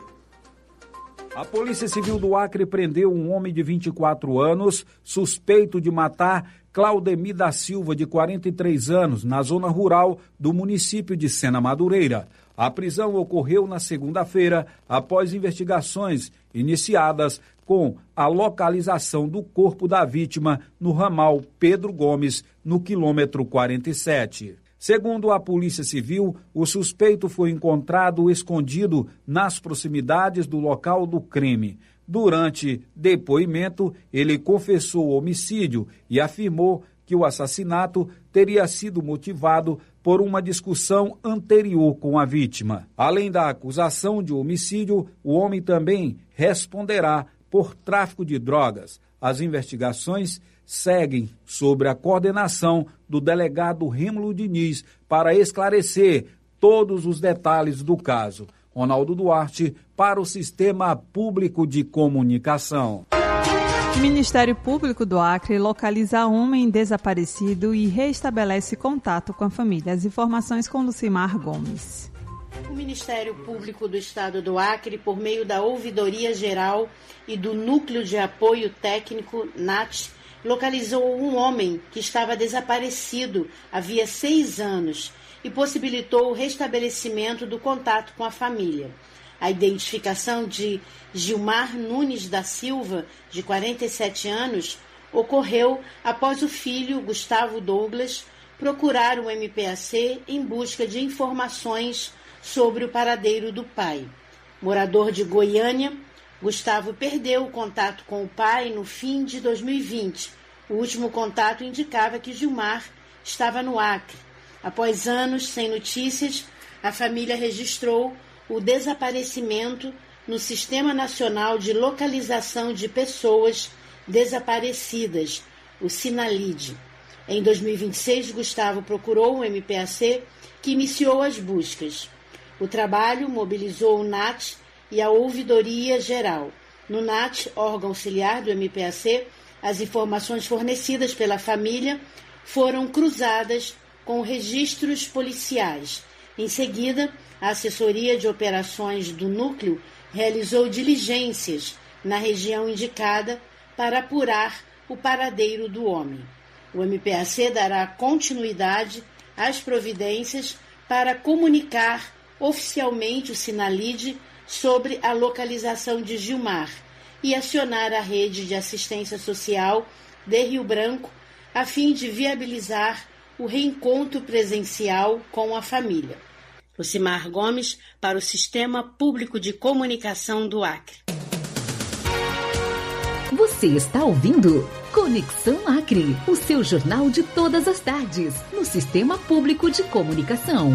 A Polícia Civil do Acre prendeu um homem de vinte e quatro anos, suspeito de matar Claudemir da Silva, de quarenta e três anos, na zona rural do município de Sena Madureira. A prisão ocorreu na segunda-feira, após investigações iniciadas com a localização do corpo da vítima no ramal Pedro Gomes, no quilômetro quarenta e sete. Segundo a Polícia Civil, o suspeito foi encontrado escondido nas proximidades do local do crime. Durante depoimento, ele confessou o homicídio e afirmou que o assassinato teria sido motivado por uma discussão anterior com a vítima. Além da acusação de homicídio, o homem também responderá por tráfico de drogas. As investigações seguem sob a coordenação do delegado Rêmulo Diniz para esclarecer todos os detalhes do caso. Ronaldo Duarte, para o Sistema Público de Comunicação. O Ministério Público do Acre localiza homem desaparecido e restabelece contato com a família. As informações com Lucimar Gomes. O Ministério Público do Estado do Acre, por meio da Ouvidoria Geral e do Núcleo de Apoio Técnico, N A T, localizou um homem que estava desaparecido havia seis anos e possibilitou o restabelecimento do contato com a família. A identificação de Gilmar Nunes da Silva, de quarenta e sete anos, ocorreu após o filho, Gustavo Douglas, procurar o M P A C em busca de informações sobre o paradeiro do pai. Morador de Goiânia, Gustavo perdeu o contato com o pai no fim de dois mil e vinte. O último contato indicava que Gilmar estava no Acre. Após anos sem notícias, a família registrou o desaparecimento no Sistema Nacional de Localização de Pessoas Desaparecidas, o SINALID. Em dois mil e vinte e seis, Gustavo procurou o M P A C, que iniciou as buscas. O trabalho mobilizou o NAT e a Ouvidoria Geral. No NAT, órgão auxiliar do M P A C, as informações fornecidas pela família foram cruzadas com registros policiais. Em seguida, a Assessoria de Operações do Núcleo realizou diligências na região indicada para apurar o paradeiro do homem. O M P A C dará continuidade às providências para comunicar oficialmente o SINALID sobre a localização de Gilmar e acionar a rede de assistência social de Rio Branco a fim de viabilizar o reencontro presencial com a família. Lucimar Gomes, para o Sistema Público de Comunicação do Acre. Você está ouvindo Conexão Acre, o seu jornal de todas as tardes, no Sistema Público de Comunicação.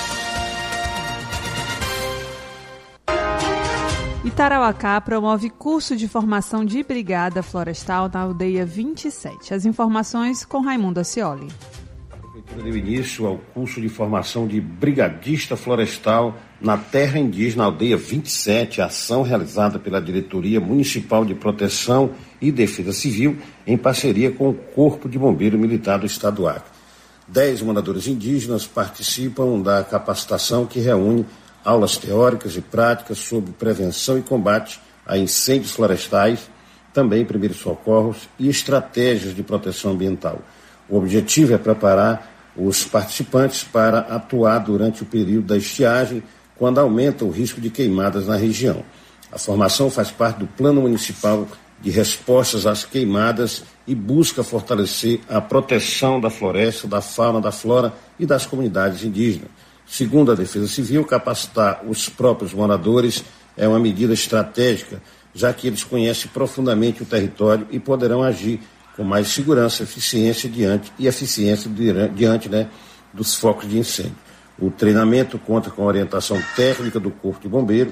Itarauacá promove curso de formação de brigada florestal na aldeia vinte e sete. As informações com Raimundo Ascioli. A Prefeitura deu início ao curso de formação de brigadista florestal na terra indígena aldeia vinte e sete, ação realizada pela Diretoria Municipal de Proteção e Defesa Civil em parceria com o Corpo de Bombeiro Militar do Estado do Acre. Dez moradores indígenas participam da capacitação que reúne aulas teóricas e práticas sobre prevenção e combate a incêndios florestais, também primeiros socorros e estratégias de proteção ambiental. O objetivo é preparar os participantes para atuar durante o período da estiagem, quando aumenta o risco de queimadas na região. A formação faz parte do Plano Municipal de Respostas às Queimadas e busca fortalecer a proteção da floresta, da fauna, da flora e das comunidades indígenas. Segundo a Defesa Civil, capacitar os próprios moradores é uma medida estratégica, já que eles conhecem profundamente o território e poderão agir com mais segurança, eficiência diante e eficiência diante, né, dos focos de incêndio. O treinamento conta com a orientação técnica do Corpo de Bombeiro,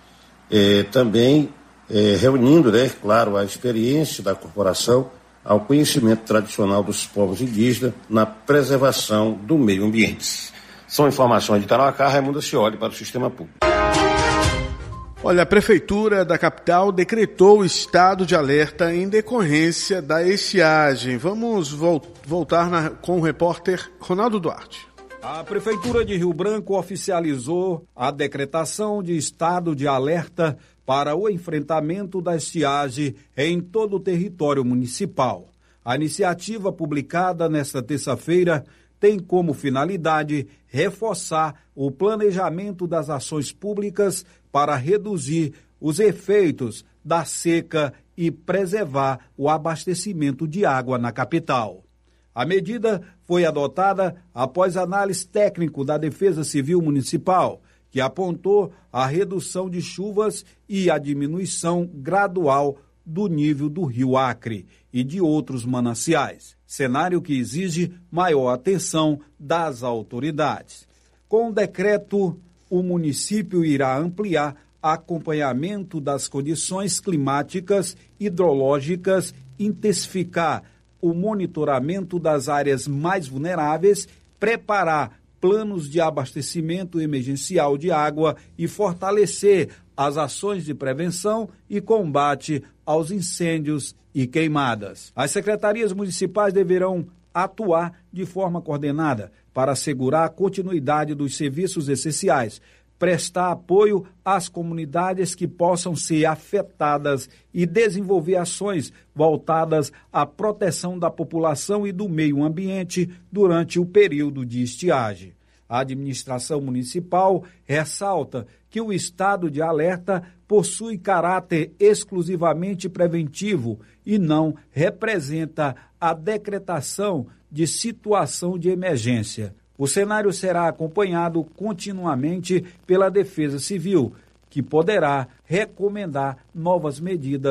é, também é, reunindo, né, claro, a experiência da corporação ao conhecimento tradicional dos povos indígenas na preservação do meio ambiente. São informações de Itarauacá, Raimundo Ascioli para o Sistema Público. Olha, a Prefeitura da capital decretou o estado de alerta em decorrência da estiagem. Vamos vol- voltar na, com o repórter Ronaldo Duarte. A Prefeitura de Rio Branco oficializou a decretação de estado de alerta para o enfrentamento da estiagem em todo o território municipal. A iniciativa, publicada nesta terça-feira, tem como finalidade reforçar o planejamento das ações públicas para reduzir os efeitos da seca e preservar o abastecimento de água na capital. A medida foi adotada após análise técnica da Defesa Civil Municipal, que apontou a redução de chuvas e a diminuição gradual do nível do Rio Acre e de outros mananciais, cenário que exige maior atenção das autoridades. Com o decreto, o município irá ampliar acompanhamento das condições climáticas, hidrológicas, intensificar o monitoramento das áreas mais vulneráveis, preparar planos de abastecimento emergencial de água e fortalecer as ações de prevenção e combate aos incêndios e queimadas. As secretarias municipais deverão atuar de forma coordenada para assegurar a continuidade dos serviços essenciais, prestar apoio às comunidades que possam ser afetadas e desenvolver ações voltadas à proteção da população e do meio ambiente durante o período de estiagem. A administração municipal ressalta que o estado de alerta possui caráter exclusivamente preventivo e não representa a decretação de situação de emergência. O cenário será acompanhado continuamente pela Defesa Civil, que poderá recomendar novas medidas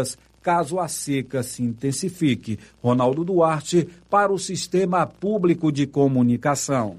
caso a seca se intensifique. Ronaldo Duarte, para o Sistema Público de Comunicação.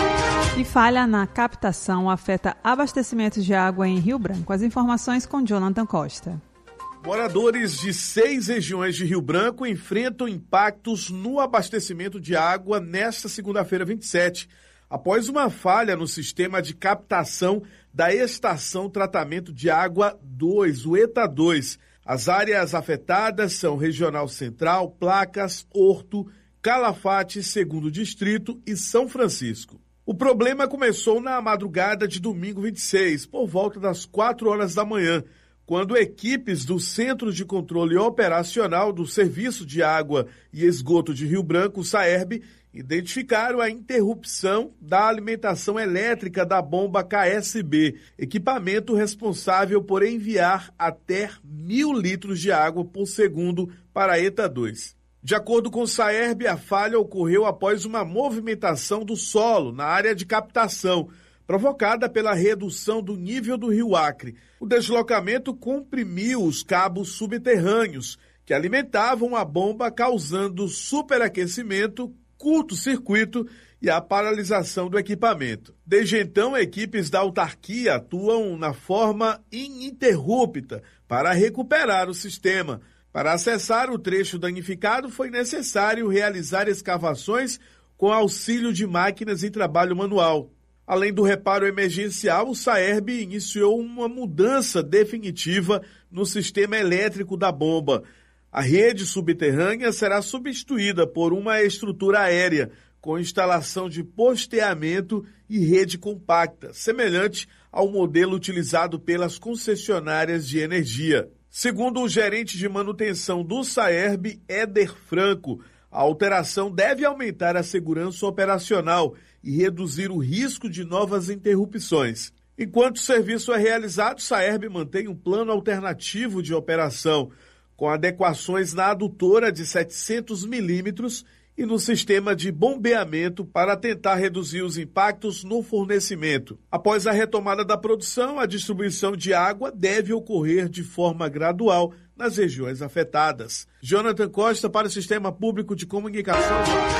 E falha na captação afeta abastecimentos de água em Rio Branco. As informações com Jonathan Costa. Moradores de seis regiões de Rio Branco enfrentam impactos no abastecimento de água nesta segunda-feira vinte e sete, após uma falha no sistema de captação da Estação Tratamento de Água dois, o ETA dois. As áreas afetadas são Regional Central, Placas, Horto, Calafate, Segundo Distrito e São Francisco. O problema começou na madrugada de domingo vinte e seis, por volta das quatro horas da manhã, quando equipes do Centro de Controle Operacional do Serviço de Água e Esgoto de Rio Branco, SAERB, identificaram a interrupção da alimentação elétrica da bomba K S B, equipamento responsável por enviar até mil litros de água por segundo para a ETA dois. De acordo com o SAERB, a falha ocorreu após uma movimentação do solo na área de captação, provocada pela redução do nível do rio Acre. O deslocamento comprimiu os cabos subterrâneos, que alimentavam a bomba, causando superaquecimento, curto-circuito e a paralisação do equipamento. Desde então, equipes da autarquia atuam na forma ininterrupta para recuperar o sistema. Para acessar o trecho danificado, foi necessário realizar escavações com auxílio de máquinas em trabalho manual. Além do reparo emergencial, o SAERB iniciou uma mudança definitiva no sistema elétrico da bomba. A rede subterrânea será substituída por uma estrutura aérea, com instalação de posteamento e rede compacta, semelhante ao modelo utilizado pelas concessionárias de energia. Segundo o gerente de manutenção do SAERB, Éder Franco, a alteração deve aumentar a segurança operacional e reduzir o risco de novas interrupções. Enquanto o serviço é realizado, o SAERB mantém um plano alternativo de operação, com adequações na adutora de setecentos milímetros e no sistema de bombeamento para tentar reduzir os impactos no fornecimento. Após a retomada da produção, a distribuição de água deve ocorrer de forma gradual nas regiões afetadas. Jonathan Costa para o Sistema Público de Comunicação.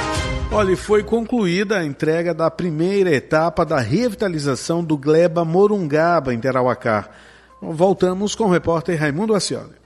Olha, foi concluída a entrega da primeira etapa da revitalização do Gleba Morungaba, em Tarauacá. Voltamos com o repórter Raimundo Ascioli.